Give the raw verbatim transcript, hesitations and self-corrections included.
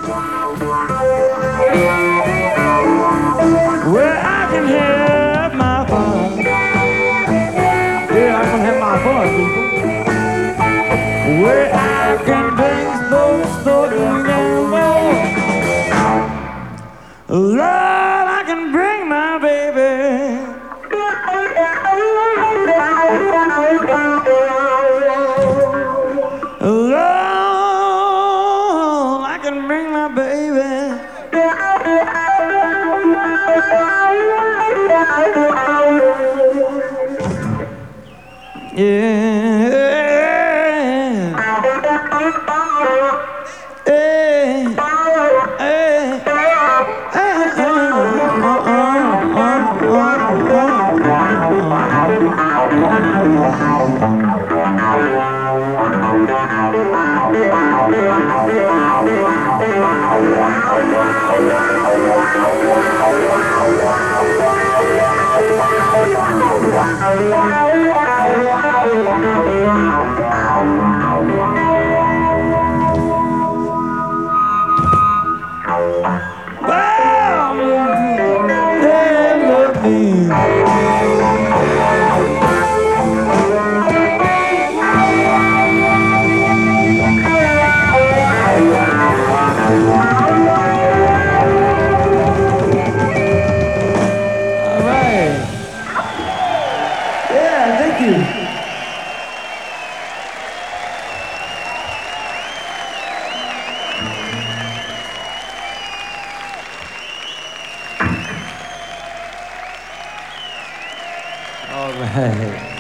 Where I can have my fun. Yeah, I can have my fun, people. Where I can drink, smoke, snort, and gamble. Lord, I can bring my baby. Lord, I can bring my baby. All right.